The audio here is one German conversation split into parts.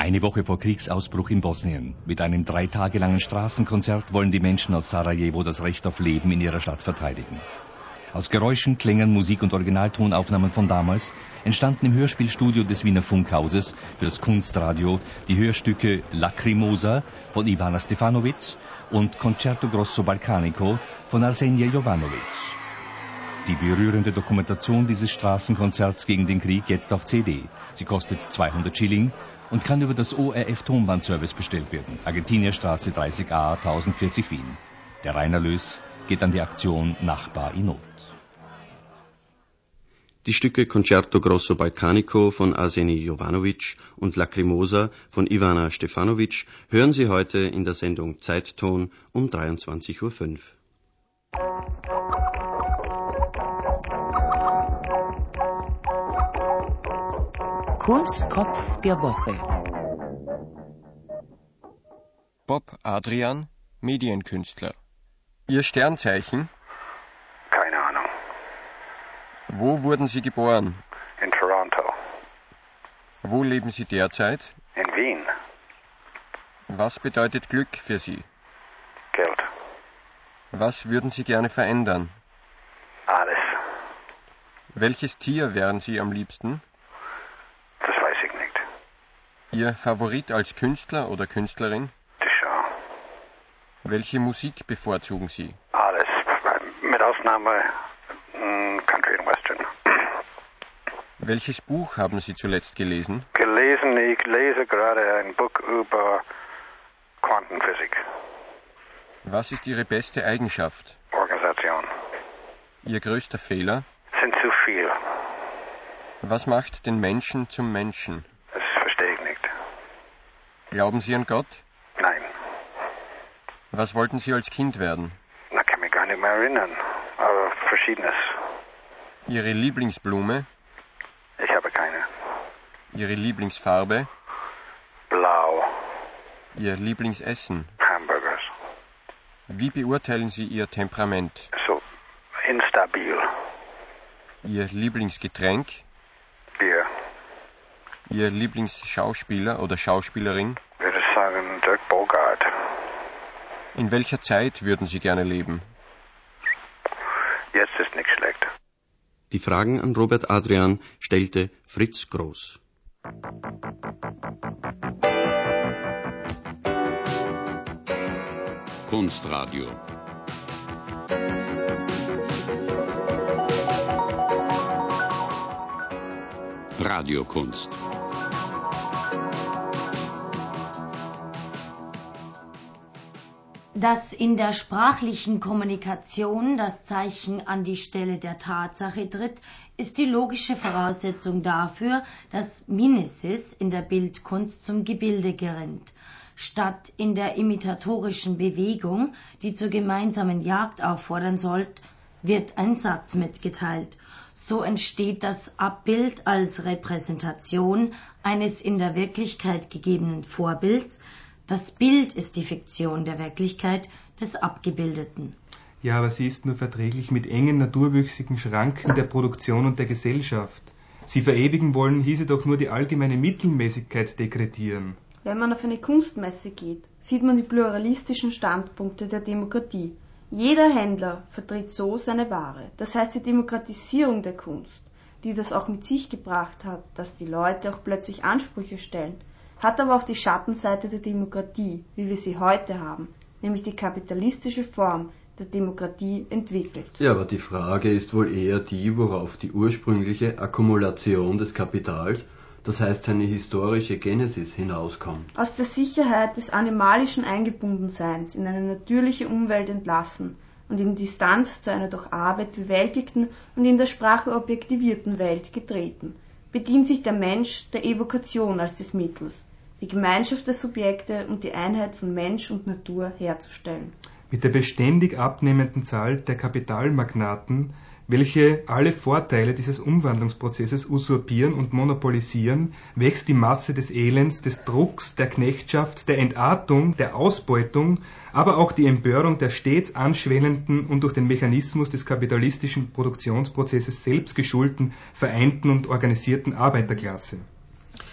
Eine Woche vor Kriegsausbruch in Bosnien. Mit einem 3 Tage langen Straßenkonzert wollen die Menschen aus Sarajevo das Recht auf Leben in ihrer Stadt verteidigen. Aus Geräuschen, Klängen, Musik und Originaltonaufnahmen von damals entstanden im Hörspielstudio des Wiener Funkhauses für das Kunstradio die Hörstücke Lacrimosa von Ivana Stefanovic und Concerto Grosso Balcanico von Arsenia Jovanovic. Die berührende Dokumentation dieses Straßenkonzerts gegen den Krieg jetzt auf CD. Sie kostet 200 Schilling und kann über das ORF Tonbandservice bestellt werden. Argentinierstraße 30a 1040 Wien. Der Reinerlös geht an die Aktion Nachbar in Not. Die Stücke Concerto Grosso Balcanico von Arseni Jovanovic und Lacrimosa von Ivana Stefanovic hören Sie heute in der Sendung Zeitton um 23:05 Uhr. Kunstkopf der Woche. Bob Adrian, Medienkünstler. Ihr Sternzeichen? Keine Ahnung. Wo wurden Sie geboren? In Toronto. Wo leben Sie derzeit? In Wien. Was bedeutet Glück für Sie? Geld. Was würden Sie gerne verändern? Alles. Welches Tier wären Sie am liebsten? Das weiß ich nicht. Ihr Favorit als Künstler oder Künstlerin? Die Show. Welche Musik bevorzugen Sie? Alles. Mit Ausnahme Country and Western. Welches Buch haben Sie zuletzt gelesen? Gelesen, ich lese gerade ein Buch über Quantenphysik. Was ist Ihre beste Eigenschaft? Organisation. Ihr größter Fehler? Sind zu viel. Was macht den Menschen zum Menschen? Das verstehe ich nicht. Glauben Sie an Gott? Nein. Was wollten Sie als Kind werden? Da kann mich gar nicht mehr erinnern. Aber Verschiedenes. Ihre Lieblingsblume? Ich habe keine. Ihre Lieblingsfarbe? Blau. Ihr Lieblingsessen? Hamburgers. Wie beurteilen Sie Ihr Temperament? So instabil. Ihr Lieblingsgetränk? Bier. Ihr Lieblingsschauspieler oder Schauspielerin? Würde ich sagen Dirk Bogart. In welcher Zeit würden Sie gerne leben? Jetzt ist nicht schlecht. Die Fragen an Robert Adrian stellte Fritz Groß. Kunstradio. Radiokunst. Dass in der sprachlichen Kommunikation das Zeichen an die Stelle der Tatsache tritt, ist die logische Voraussetzung dafür, dass Mimesis in der Bildkunst zum Gebilde gerinnt. Statt in der imitatorischen Bewegung, die zur gemeinsamen Jagd auffordern soll, wird ein Satz mitgeteilt. So entsteht das Abbild als Repräsentation eines in der Wirklichkeit gegebenen Vorbilds. Das Bild ist die Fiktion der Wirklichkeit des Abgebildeten. Ja, aber sie ist nur verträglich mit engen naturwüchsigen Schranken der Produktion und der Gesellschaft. Sie verewigen wollen, hieße doch nur die allgemeine Mittelmäßigkeit dekretieren. Wenn man auf eine Kunstmesse geht, sieht man die pluralistischen Standpunkte der Demokratie. Jeder Händler vertritt so seine Ware. Das heißt, die Demokratisierung der Kunst, die das auch mit sich gebracht hat, dass die Leute auch plötzlich Ansprüche stellen, hat aber auch die Schattenseite der Demokratie, wie wir sie heute haben, nämlich die kapitalistische Form der Demokratie entwickelt. Ja, aber die Frage ist wohl eher die, worauf die ursprüngliche Akkumulation des Kapitals, das heißt seine historische Genesis, hinauskommt. Aus der Sicherheit des animalischen Eingebundenseins in eine natürliche Umwelt entlassen und in Distanz zu einer durch Arbeit bewältigten und in der Sprache objektivierten Welt getreten, bedient sich der Mensch der Evokation als des Mittels, die Gemeinschaft der Subjekte und die Einheit von Mensch und Natur herzustellen. Mit der beständig abnehmenden Zahl der Kapitalmagnaten, welche alle Vorteile dieses Umwandlungsprozesses usurpieren und monopolisieren, wächst die Masse des Elends, des Drucks, der Knechtschaft, der Entartung, der Ausbeutung, aber auch die Empörung der stets anschwellenden und durch den Mechanismus des kapitalistischen Produktionsprozesses selbst geschulten, vereinten und organisierten Arbeiterklasse.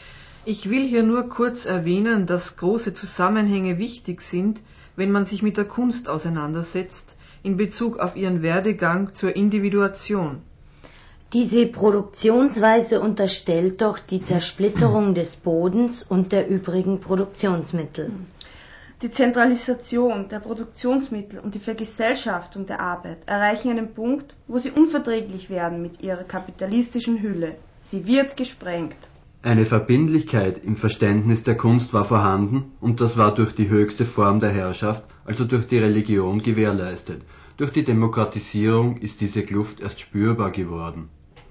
Ich will hier nur kurz erwähnen, dass große Zusammenhänge wichtig sind, wenn man sich mit der Kunst auseinandersetzt, in Bezug auf ihren Werdegang zur Individuation. Diese Produktionsweise unterstellt doch die Zersplitterung des Bodens und der übrigen Produktionsmittel. Die Zentralisation der Produktionsmittel und die Vergesellschaftung der Arbeit erreichen einen Punkt, wo sie unverträglich werden mit ihrer kapitalistischen Hülle. Sie wird gesprengt. Eine Verbindlichkeit im Verständnis der Kunst war vorhanden und das war durch die höchste Form der Herrschaft, also durch die Religion, gewährleistet. Durch die Demokratisierung ist diese Kluft erst spürbar geworden.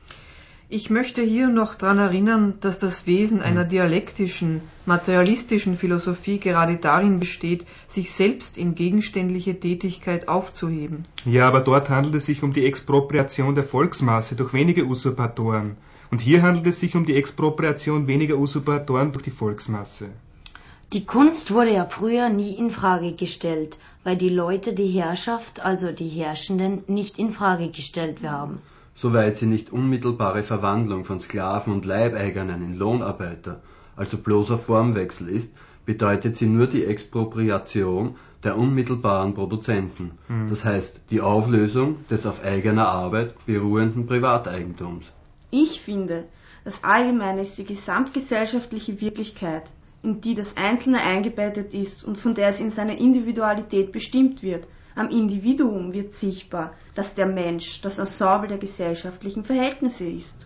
Ich möchte hier noch daran erinnern, dass das Wesen einer dialektischen, materialistischen Philosophie gerade darin besteht, sich selbst in gegenständliche Tätigkeit aufzuheben. Ja, aber dort handelt es sich um die Expropriation der Volksmasse durch wenige Usurpatoren. Und hier handelt es sich um die Expropriation weniger Usurpatoren durch die Volksmasse. Die Kunst wurde ja früher nie in Frage gestellt, weil die Leute die Herrschaft, also die Herrschenden, nicht in Frage gestellt haben. Soweit sie nicht unmittelbare Verwandlung von Sklaven und Leibeigenern in Lohnarbeiter, also bloßer Formwechsel ist, bedeutet sie nur die Expropriation der unmittelbaren Produzenten, das heißt die Auflösung des auf eigener Arbeit beruhenden Privateigentums. Ich finde, das Allgemeine ist die gesamtgesellschaftliche Wirklichkeit, in die das Einzelne eingebettet ist und von der es in seiner Individualität bestimmt wird. Am Individuum wird sichtbar, dass der Mensch das Ensemble der gesellschaftlichen Verhältnisse ist.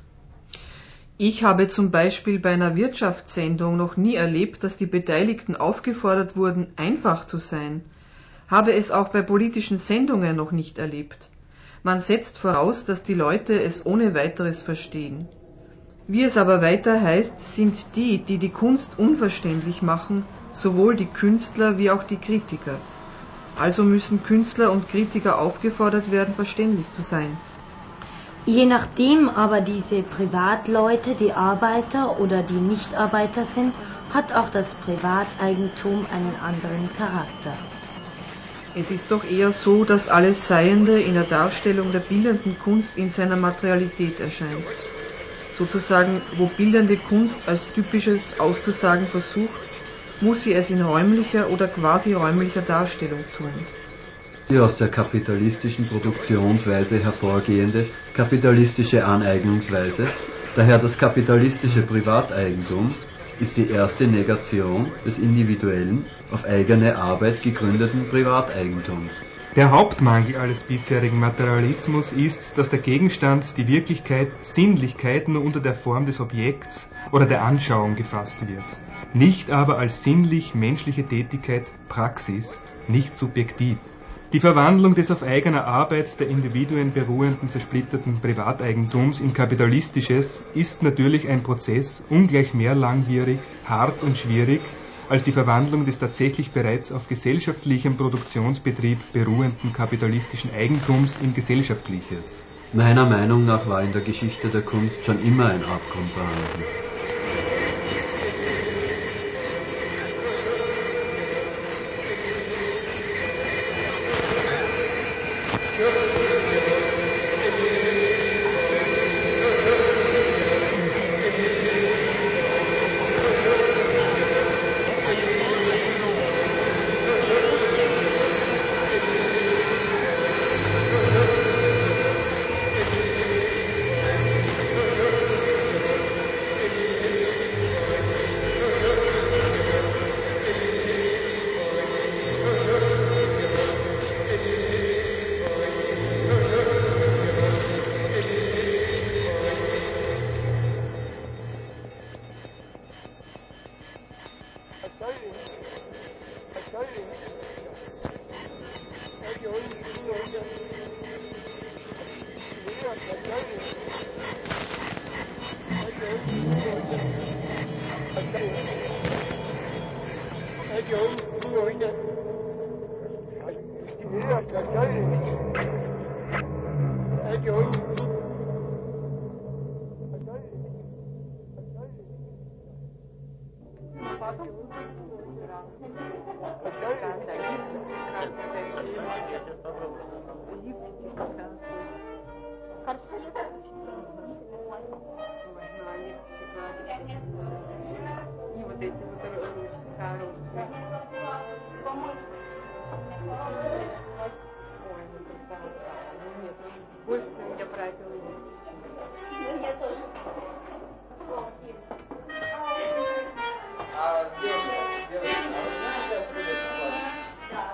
Ich habe zum Beispiel bei einer Wirtschaftssendung noch nie erlebt, dass die Beteiligten aufgefordert wurden, einfach zu sein. Habe es auch bei politischen Sendungen noch nicht erlebt. Man setzt voraus, dass die Leute es ohne weiteres verstehen. Wie es aber weiter heißt, sind die, die die Kunst unverständlich machen, sowohl die Künstler wie auch die Kritiker. Also müssen Künstler und Kritiker aufgefordert werden, verständlich zu sein. Je nachdem aber diese Privatleute die Arbeiter oder die Nichtarbeiter sind, hat auch das Privateigentum einen anderen Charakter. Es ist doch eher so, dass alles Seiende in der Darstellung der bildenden Kunst in seiner Materialität erscheint. Sozusagen, wo bildende Kunst als Typisches auszusagen versucht, muss sie es in räumlicher oder quasi räumlicher Darstellung tun. Die aus der kapitalistischen Produktionsweise hervorgehende kapitalistische Aneignungsweise, daher das kapitalistische Privateigentum, ist die erste Negation des individuellen, auf eigene Arbeit gegründeten Privateigentums. Der Hauptmangel alles bisherigen Materialismus ist, dass der Gegenstand, die Wirklichkeit, Sinnlichkeit nur unter der Form des Objekts oder der Anschauung gefasst wird. Nicht aber als sinnlich menschliche Tätigkeit, Praxis, nicht subjektiv. Die Verwandlung des auf eigener Arbeit der Individuen beruhenden zersplitterten Privateigentums in kapitalistisches ist natürlich ein Prozess ungleich mehr langwierig, hart und schwierig als die Verwandlung des tatsächlich bereits auf gesellschaftlichem Produktionsbetrieb beruhenden kapitalistischen Eigentums in gesellschaftliches. Meiner Meinung nach war in der Geschichte der Kunst schon immer ein Abgrund vorhanden. вот эти вот ручки коробки. Ой, ну красота. Ну нет, больше у меня правил нет. Ну я тоже. А девушка, а вы знаете, откуда это платье? Да.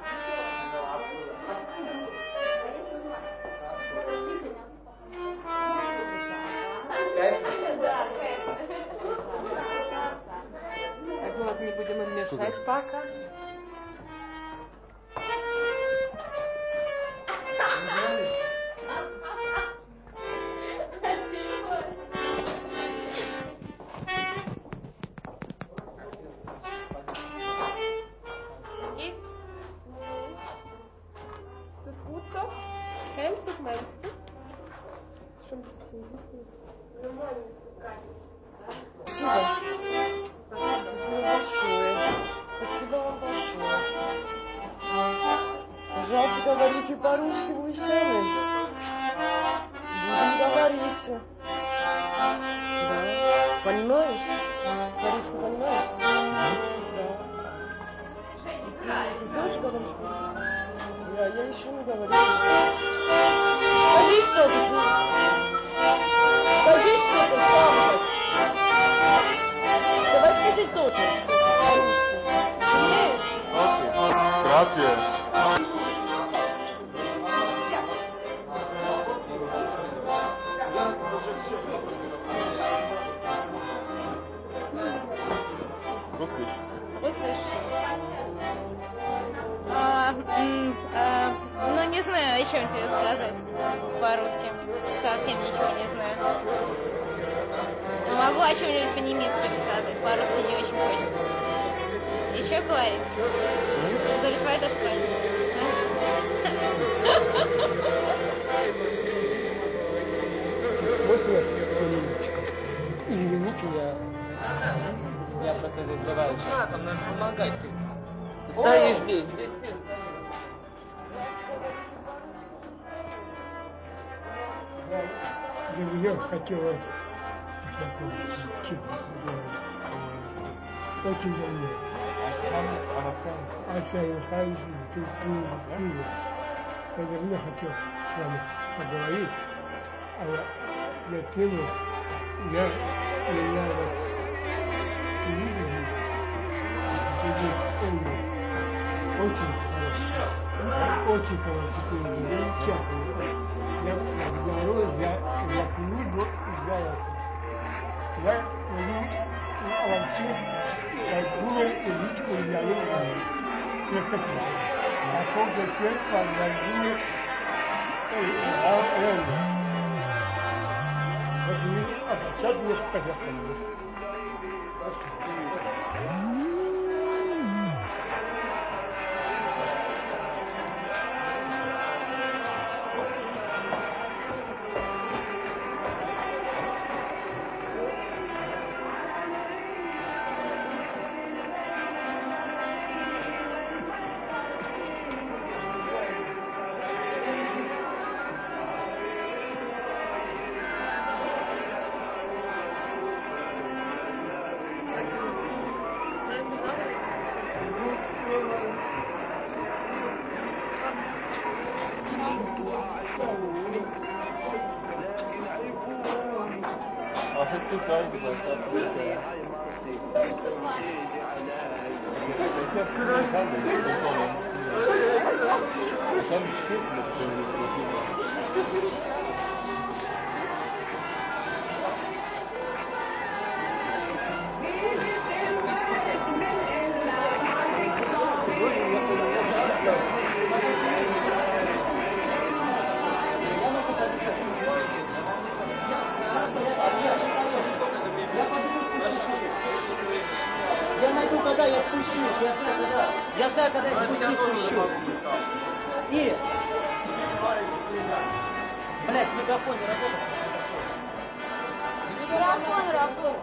Так, ну вот не будем им мешать пока. Спасибо вам большое. Пожалуйста, говорите по-русски, вы сами. Будем говорить. Да. Понимаешь? По-русски понимаешь? Да. Ты тоже говоришь по-русски? Да, я еще не говорю. Скажи что-то. Скажи что-то сам. Давай скажи тоже что-то по-русски. Умеешь? Grazie. Ну, не знаю, о чем тебе сказать по-русски. Совсем ничего не знаю. Но могу о чем-нибудь по-немецки сказать. По-русски не очень хочется. Еще говорить? Говоришь, в это что ли? Можно минуточку? Извините, Я просто разговариваю. А, там надо помогать. Стоишь здесь. Я хотела очень давно. Я давно хотел с вами поговорить, а я тему, меня вас увидели, очень хороший, замечательный. Я здоровый, я книгу издал. Я вообще Владимир Ильич Ульянович. Это такой отец Владимир Ильич. Сейчас мне поехали. Я найду, когда я спущусь. Я знаю, когда я спущусь. И... Блять, мегафон не работает. Мегафон работает.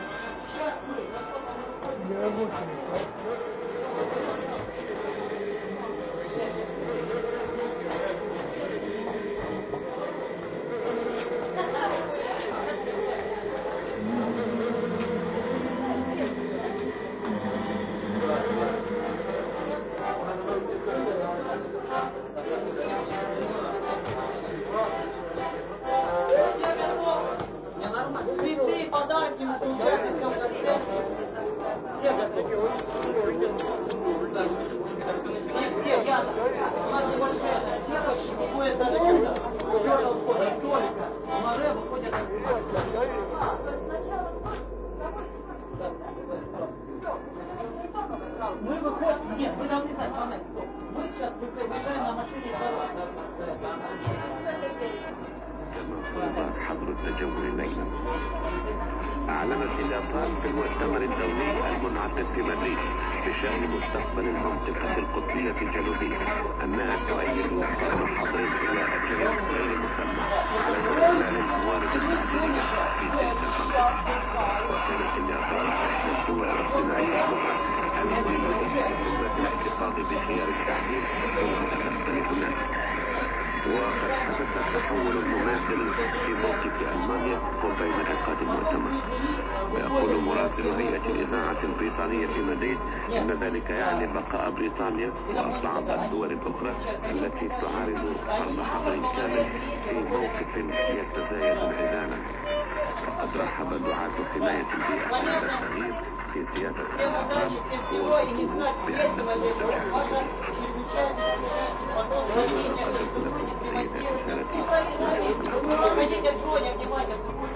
Не работает. надо. У нас небольшая сетка, выходит отсюда, с черного входа, столика. В маже выходят мы выходим, нет, вы должны знать, момент, стоп. Мы сейчас выезжаем на машине حظر التجول ليلا. أعلنت اليابان في المؤتمر الدولي المنعقد في مدريد بشأن مستقبل المنطقة القطبية الجنوبية أنها تؤيد فرض حظر إلى أجل غير مسمى على استغلال الموارد المعدنية في تلك المنطقة. وكانت اليابان إحدى الدول الصناعية المهمة في خطوة الاحتفاظ بخيار التعدين والمتكفل هناك. وقد حدث التحول المماثل في موقف ألمانيا وبين عقاد المؤتمر. ويقول مراسل هيئة الإذاعة البريطانية في مدريد إن ذلك يعني بقاء بريطانيا وبعض الدول الأخرى التي تعارض فرض حظر كامل في موقف يتزايد انعزالا. وقد رحب دعاة حماية البيئة بهذا التغيير في سياسة الأعمال ووصفوه بأنه تجاوز. Обратите внимание,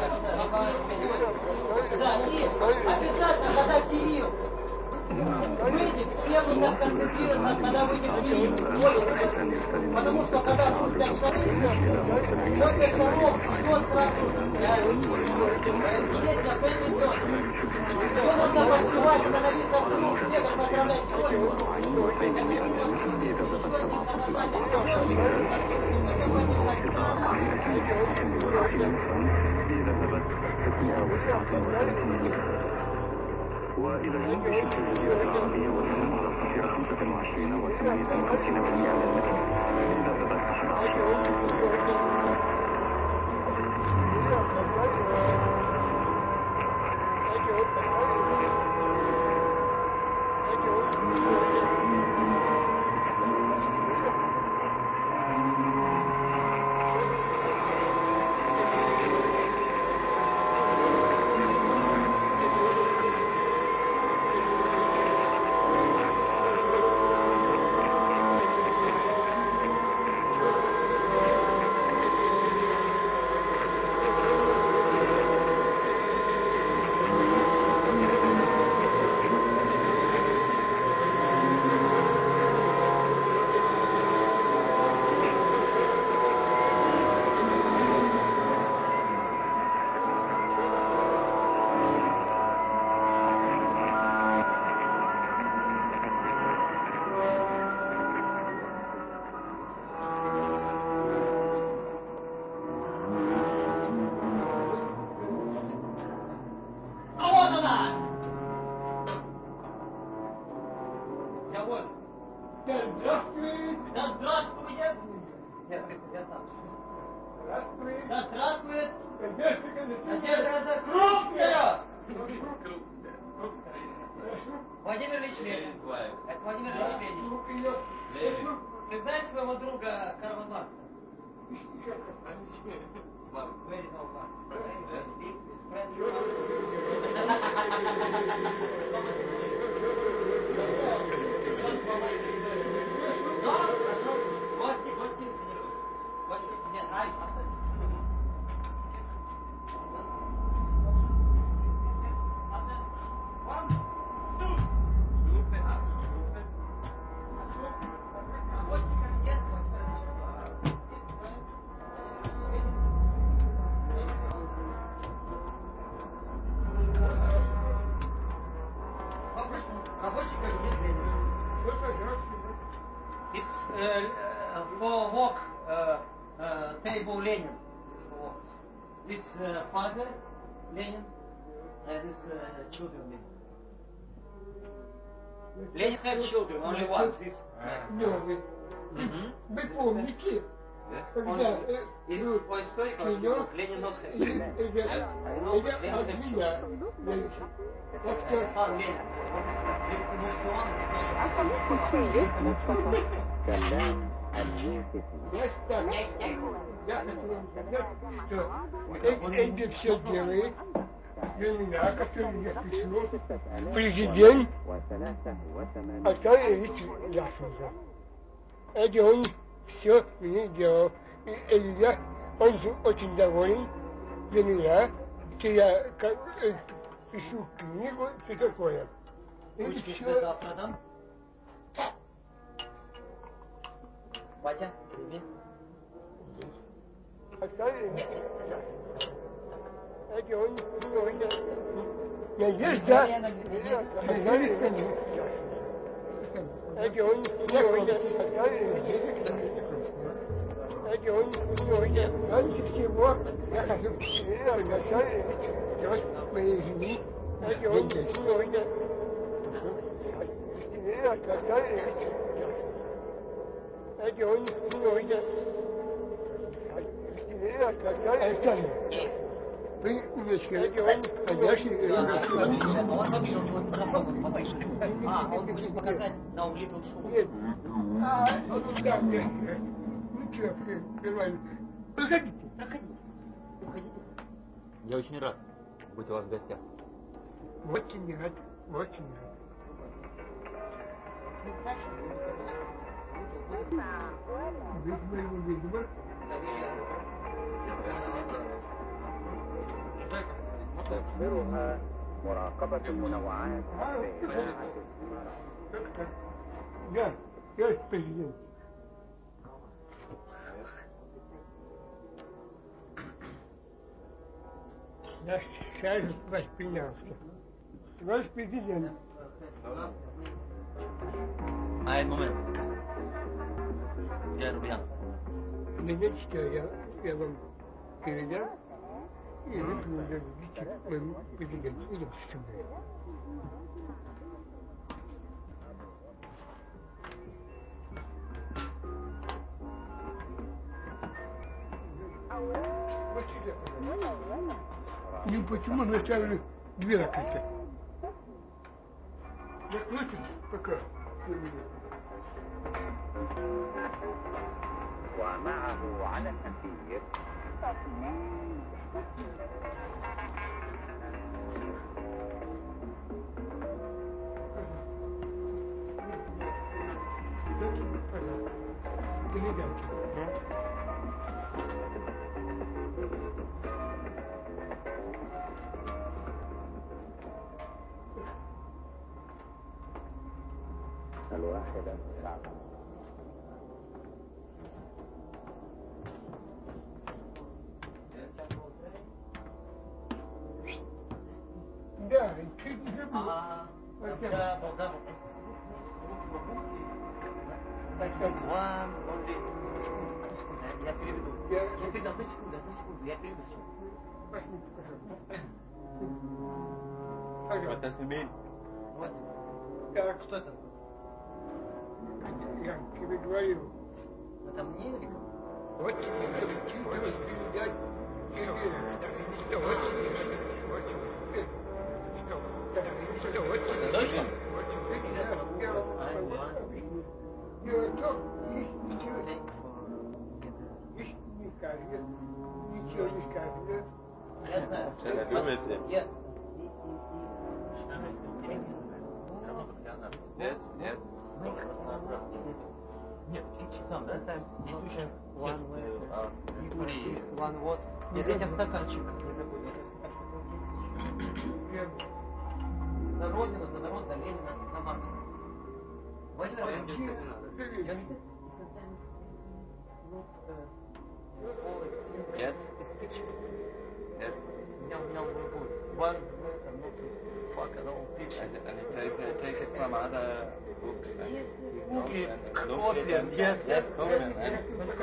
обязательно, когда Кирилл выйдет, все нужно сконцентрироваться, когда выйдет Кирилл, потому что когда после шаров все сразу, есть определенный. Все нужно подпевать, становиться в круг, бегать, поздравлять وإلى جنب شبه الجزيرة العربية والهجوم على الصفيرة 25 و58% من المتر إذا ثبت Владимир Ильич Ленин. Это Владимир Ильич Ленин. Ты знаешь своего друга Карла Маркса? Very no Рабочий кабинет Ленина. For work table Lenin. This father Lenin and this children Lenin. Lenin had children, only one. This. Вы помните, когда по историкам Ленин not had. Я от меня зависит. Так что... Сан Ленин. Я хочу вам сказать, что Эдди все делает для меня, который я пишу, президент Александр Ильич Яшенко. Это он все мне делал. И я, он очень доволен за меня, что я пишу книгу, все такое. Ручки тебе завтра дам? Батя, прими. Это он сегодня. Надежда. Это он сегодня. Это он сегодня. Раньше всего я хочу приглашать моей жены. Это он сегодня. Это он сегодня. Вы умеете, он вообще, у него микрофон повыше. Он хочет показать на улитку шум. Нет. Ну да, нет. Ну что, нормально. Проходите. Уходите. Я очень рад быть у вас в гостях. Очень рад, очень рад. تقدرها مراقبة المنوعات Я президент. Наш шарик воспринялся. Ваш президент. Ein Moment. Я Рубян. Минуточку, я вам передам. И вы дадите моему президенту. Идем со мной. Ну почему наставили две ракеты? Я против пока. ومعه على الأثير الواحدة صعبة. Да, чуть не забыл. Я переведу. Одну секунду, я переведу. Это семей. Вот. Так. Что это? Я тебе говорю. Это мне или кому? Вот тебе передать. Точно? Ничего не скажет. Я знаю. Yes, Нет. Нет, там, да? Там есть очень one word. Нет, этим стаканчик. За Родину, за народ, за Ленина, за Маркса. Владимир Владимирович. Yes. Yes. У меня будет one fuck and all picture. And take it from other books. Cookie, coffee, yes. Yes, coffee.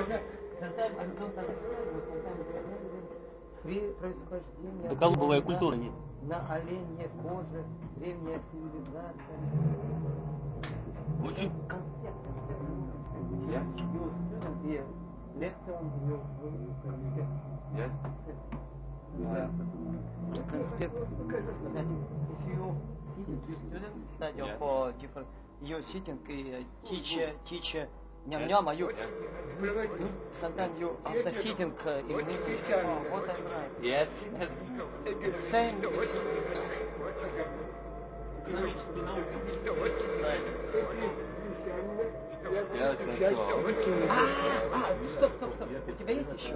При происхождении Доколбовая культура нет. На оленьей коже, древняя цивилизация. Очень. Концепт. Your student here, lecture on your Yes. Concept. If you students study for different, you sitting teacher, Nyam, are you? Sometimes you after sitting in what I'm right. Yes. Same. Стоп. У тебя есть еще?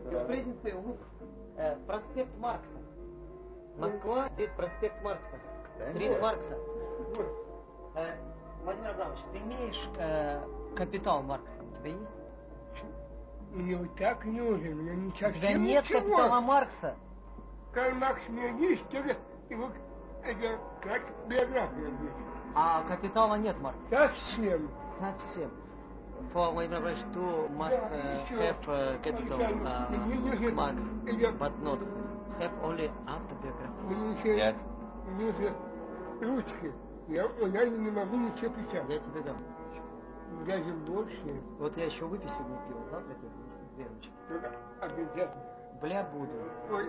Проспект Маркса. Москва, здесь проспект Маркса. Стрит Маркса. Владимир Абрамович, ты имеешь капитал Маркса? У тебя есть? Мне вот так нужен, мне не совсем. У тебя нет ничего. капитала Маркса? Карл Маркс у меня есть, только его это как биография есть. А капитала нет, Маркс? Совсем. For Vladimir Abramовich, to must have capital Marx, but not have only autobiography. Мне нужны ручки. Я не могу ничего писать. Я тебе дам. Даже больше. Вот я еще выпью сегодня пиво, завтра тебе две ручки. Обязательно. Бля, буду. Ой,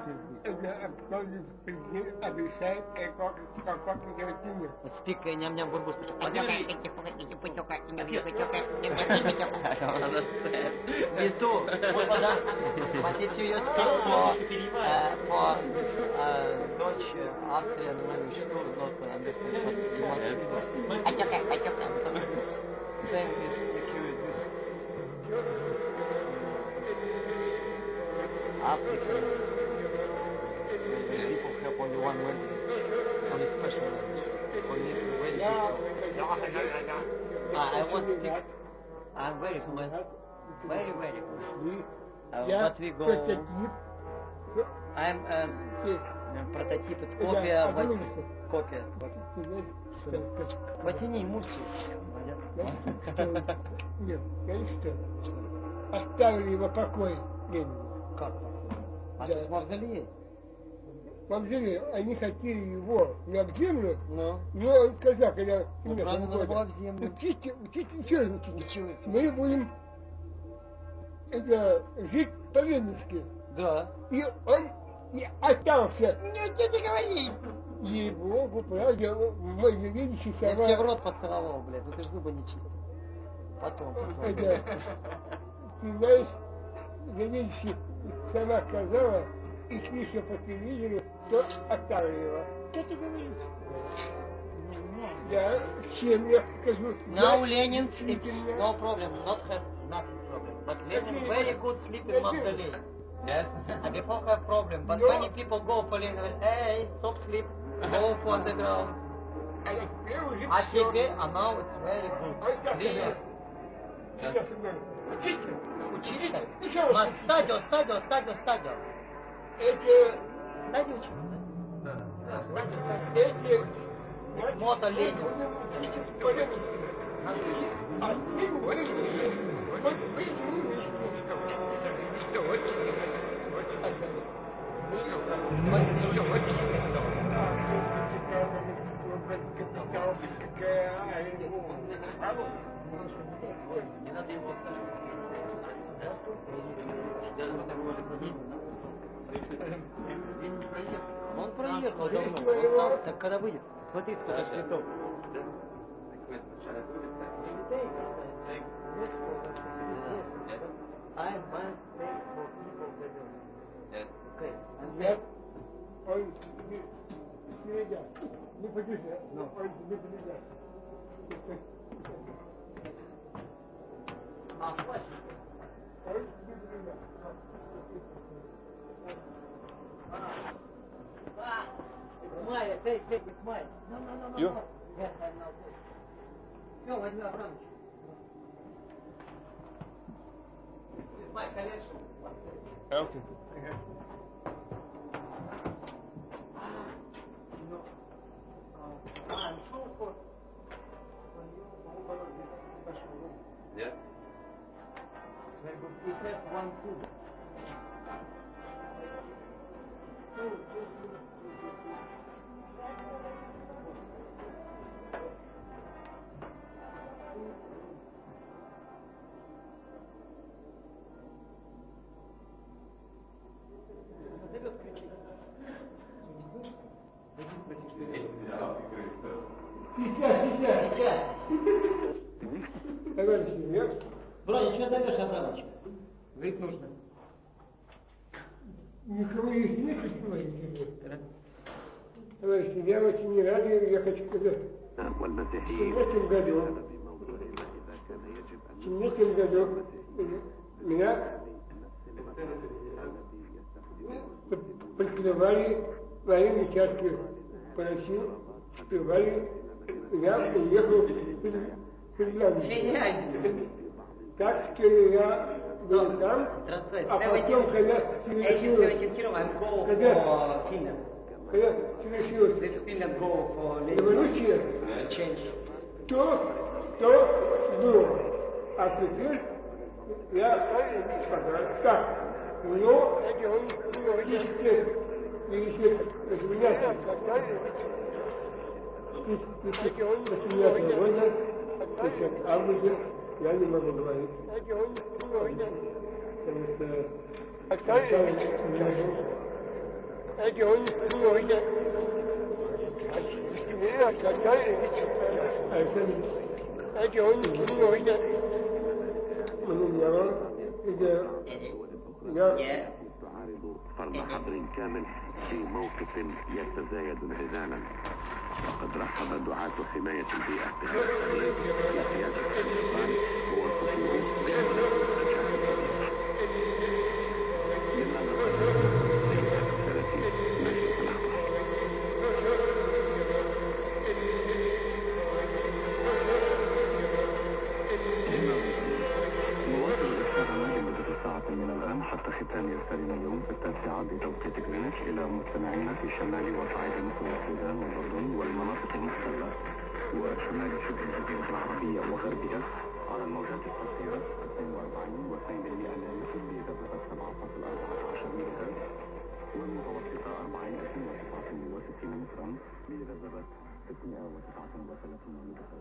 обещает, как делать не Speak ням-ням бурбус. Не то. But if you use for Dutch, Austrian language, you not understand. Same is this. African people have only one language, only special language. Only very difficult. I want to speak. I'm very good. Very good. But we go. I'm прототип. Копия. Потяни мульти. Нет, я что? Оставили его покой. Как? А ты в мавзолее? Мавзолей, они хотели его не в землю, но он сказал, когда... правильно, надо было в землю. Учите, ничего. Мы будем жить по-венски. Да. И он не остался. Нет, не говори. Ей-богу, правда, мой заведующий сама... Я тебе в рот поцеловал, блядь, ну ты ж зубы не чистил. Потом. Ты знаешь, заведующий сама сказала, и слышно по телевизору, что оставили его. Что ты говоришь? Да, чем я скажу? Now Lenin, no problem, not have nothing problem. But Lenin very good sleep in mausoleum. Yes. And before have problem, but many people go for Lenin, hey, stop sleep, go for the ground. А теперь, now it's very good. Clear. Учиться? Стадио. Стадио учиться, да? Мото Ленин. Не надо его Он проехал давно. Он сам, так когда выйдет? Смотри, сколько цветов. Не подержи, он тебе подержи. А, хватит. It's mine, take, it's mine. No. You? Yes, I know. Все, Владимир Абрамович. It's my collection. Okay. I'm sure for you, this special room. Yeah. It's very good. We have 1, 2. Сейчас. Товарищ Илья. Броня, что зовешь Абрамовича? Говорит, нужно. Никого есть нет, товарищ Илья. Товарищ Илья, очень не рад, я хочу сказать. В 17 году несколько годов меня прикрывали военные части по России, скрывали, я уехал в Финляндию. Так что я был там, а потом, когда совершилась революция, то было. А теперь я так, но 10 лет, если 18 года, в августе, я не могу говорить. فرض حظر كامل في موقف يتزايد انعزالا. وقد رحب دعاة حماية البيئة بهذا التغيير لقيادة السلطان ووصفوه حتى ختام يرسل اليوم في 9 بتوقيت غرينتش إلى مستمعينا في شمال وصعيد مصر والسودان والأردن والمناطق المحتلة وشمال شبه الجزيرة العربية وغربها على الموجات القصيرة 42 و2 متر بذبذبة 7.14 متر والمتوسطة 4069 مترا بذبذبة 639 متر.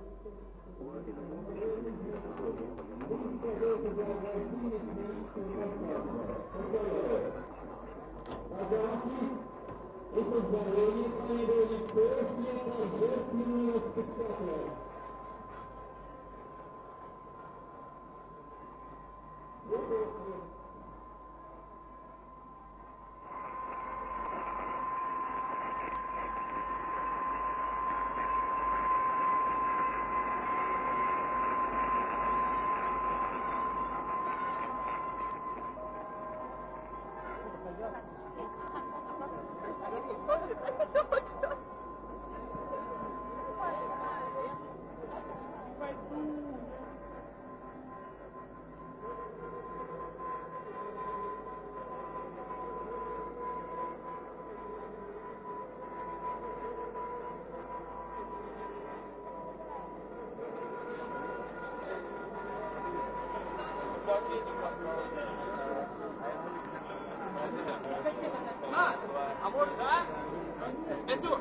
А может, да? Эдур!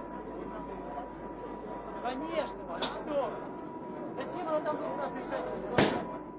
Конечно, а что? Зачем она там должна мешать?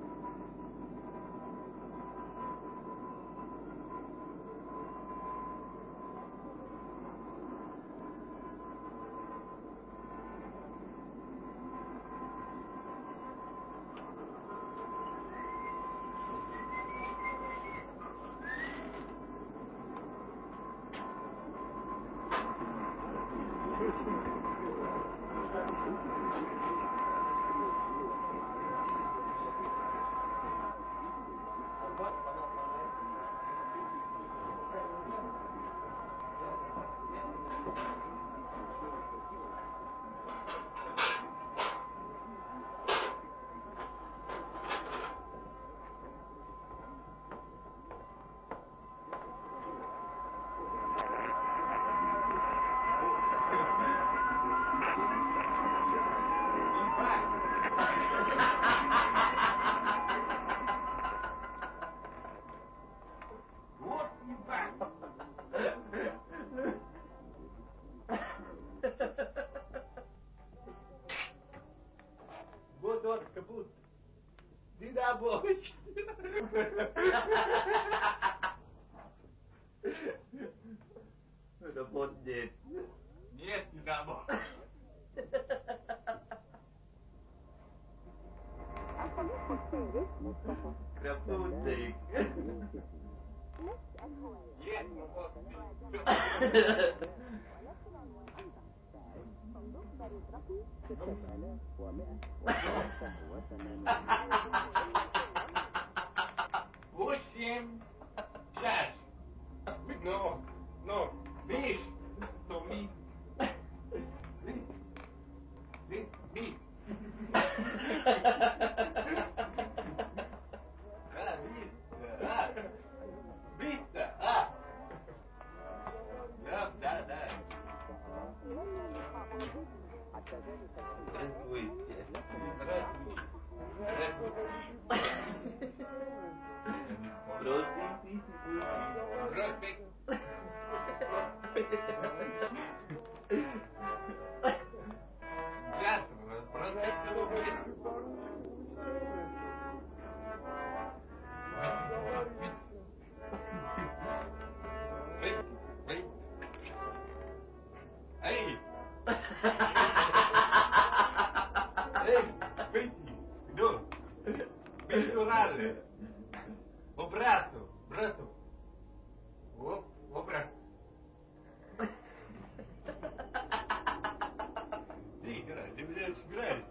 Kaputt. Die da Bursch. Der Boden nicht. Нет, не да Bursch. Крапутник. Нет, Восемь, час. No, bis, Tommy. Bis. Bitte, Да. Эй! Пойди, ну, пенсионеры, брату, о, брат. Ты меня собираешь?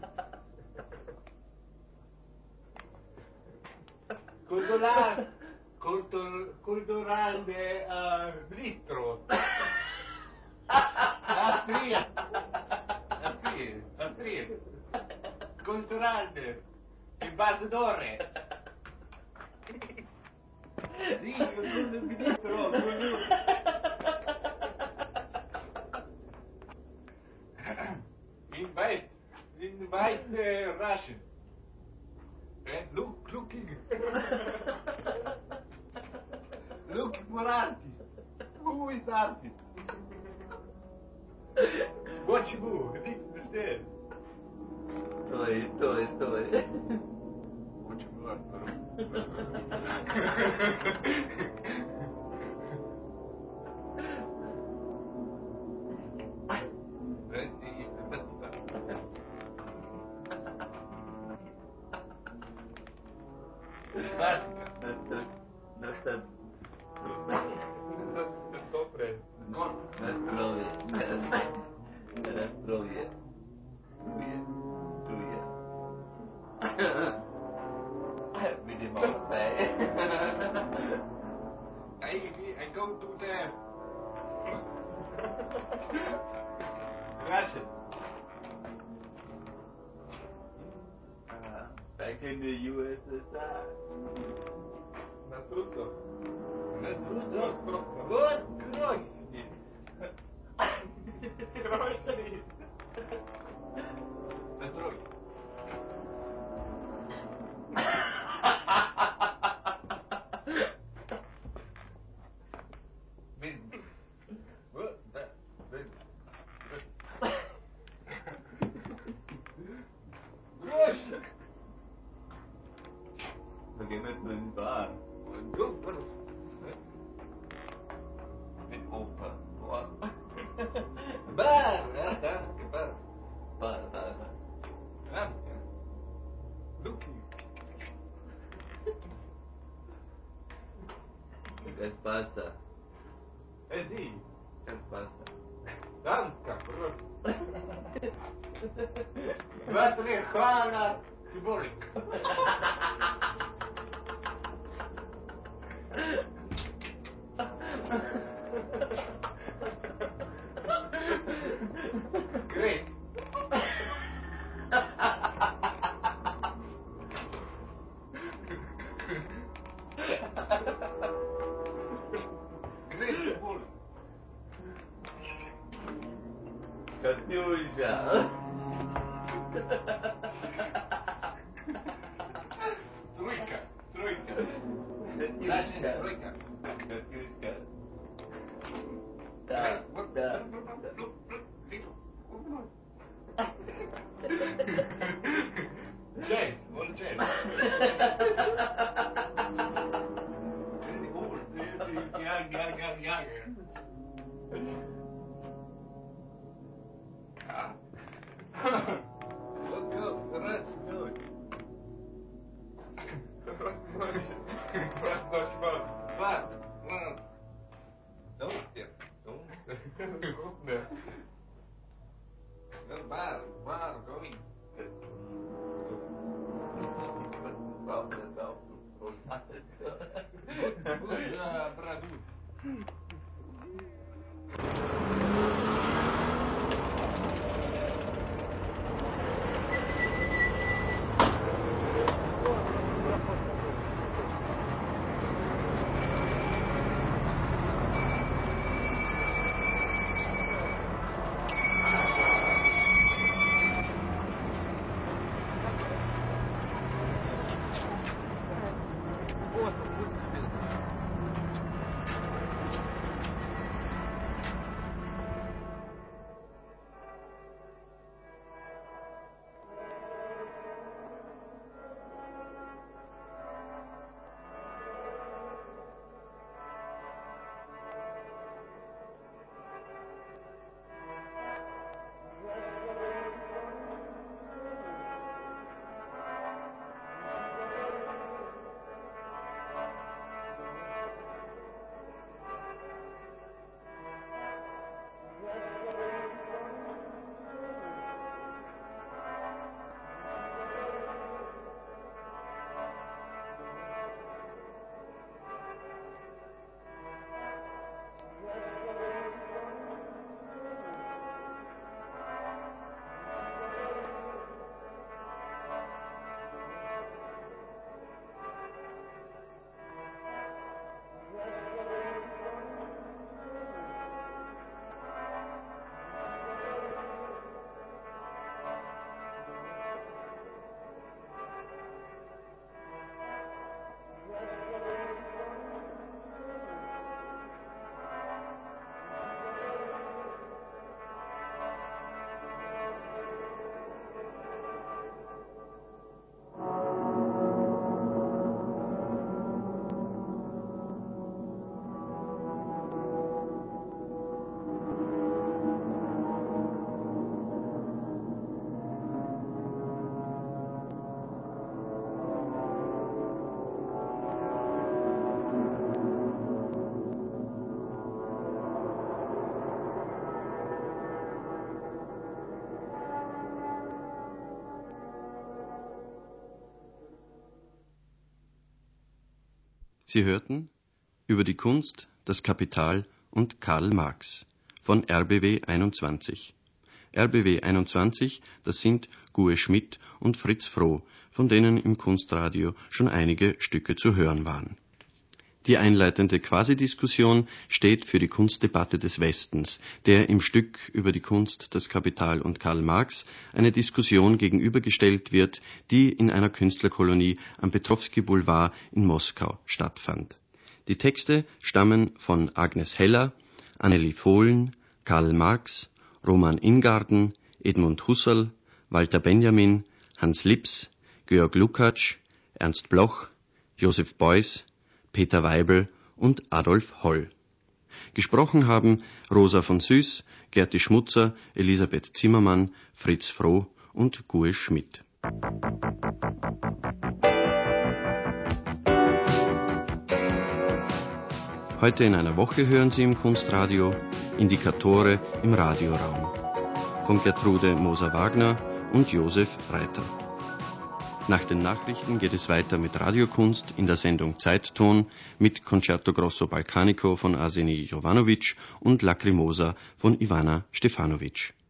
Culturale Blitro. April. Culturale. Ambassadore. Dico, Blitro. Invite Russian. Looking for artist. Who is artist? Почему? Ты Стой. Почему I go to the Russia. Back in the USSR. Наструсил. Вот кровь. Настрой. Bagaimana bar? Mit Opa. Bar. Looking. ¿Qué pasa? Eddie. ¿Qué pasa? Danka, bro. Смотри, хвала, Тиборик. Great. Great bull. Катюша. Тройка. Тройка. Катюшка. Да. Джейн, он Джейн. Вкусная. Sie hörten Über die Kunst, das Kapital und Karl Marx von RBW 21. RBW 21, das sind Gue Schmidt und Fritz Froh, von denen im Kunstradio schon einige Stücke zu hören waren. Die einleitende Quasi-Diskussion steht für die Kunstdebatte des Westens, der im Stück Über die Kunst, das Kapital und Karl Marx eine Diskussion gegenübergestellt wird, die in einer Künstlerkolonie am Petrowski Boulevard in Moskau stattfand. Die Texte stammen von Agnes Heller, Annelie Fohlen, Karl Marx, Roman Ingarden, Edmund Husserl, Walter Benjamin, Hans Lips, Georg Lukács, Ernst Bloch, Josef Beuys, Peter Weibel und Adolf Holl. Gesprochen haben Rosa von Süß, Gerti Schmutzer, Elisabeth Zimmermann, Fritz Froh und Gue Schmidt. Heute in einer Woche hören Sie im Kunstradio Indikatore im Radioraum von Gertrude Moser-Wagner und Josef Reiter. Nach den Nachrichten geht es weiter mit Radiokunst in der Sendung Zeitton mit Concerto Grosso Balcanico von Arseni Jovanovic und Lacrimosa von Ivana Stefanovic.